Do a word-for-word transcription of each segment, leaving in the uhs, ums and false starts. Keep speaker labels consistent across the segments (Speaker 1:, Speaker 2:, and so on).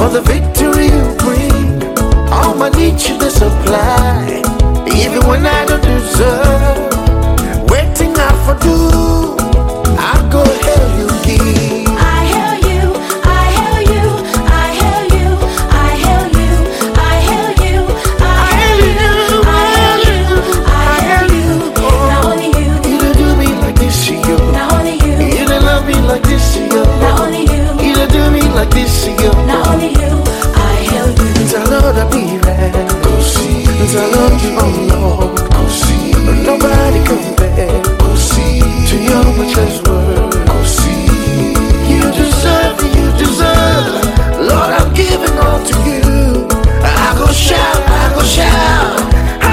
Speaker 1: for the victory you bring. All my needs you to supply, even when I don't deserve. Waiting out for do, I go hell you give. Like this, yo.
Speaker 2: Not only you.
Speaker 1: You don't do me like this, yo.
Speaker 2: Not only you. I hail you.
Speaker 1: It's a Lord I be right. Go see. It's a Lord you oh Lord. Go see. Nobody compare. Go see. To your much word. Go see. You deserve, you deserve. Lord, I'm giving all to you. I go shout, I go shout.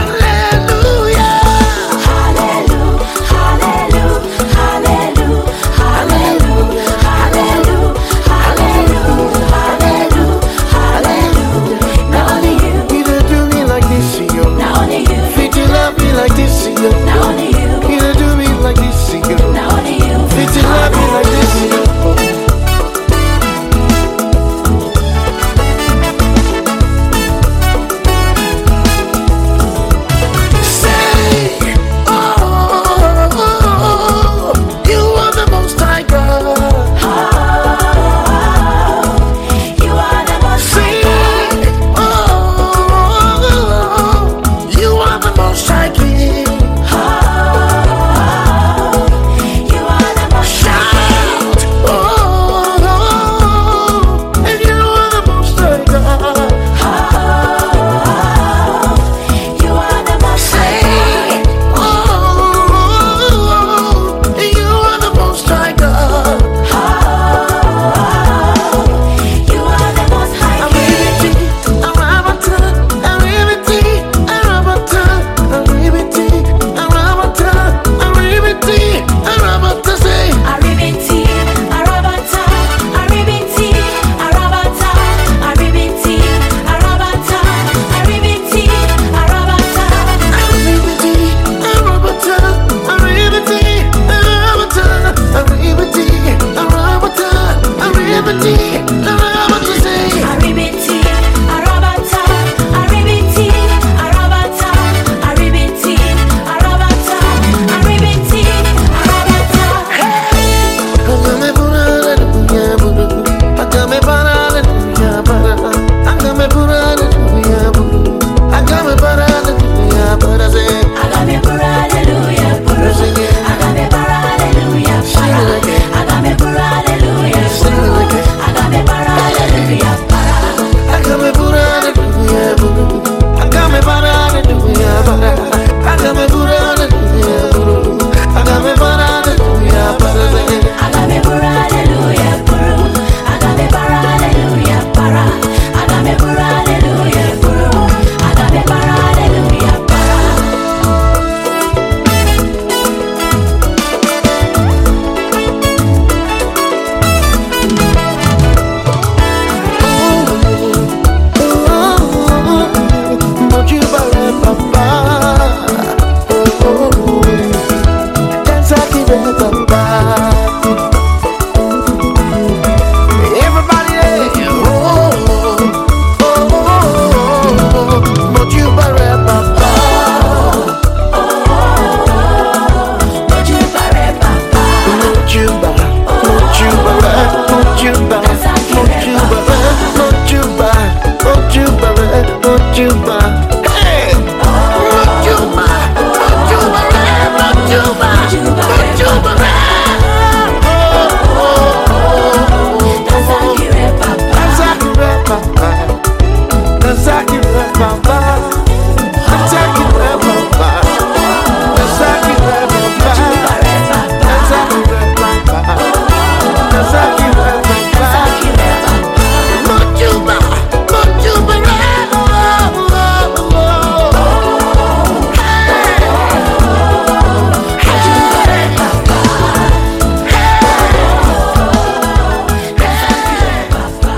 Speaker 1: Like this, yo.
Speaker 2: Not only you.
Speaker 1: You don't do me like this, yo.
Speaker 2: Not only you.
Speaker 1: Did you love me like this, yo? Say, oh, oh, oh, you are the most high God.
Speaker 2: Oh, you are the most high God.
Speaker 1: Oh, oh, oh, you are the most high God.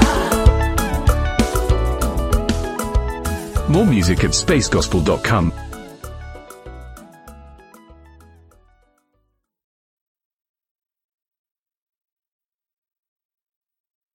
Speaker 3: More music at space gospel dot com.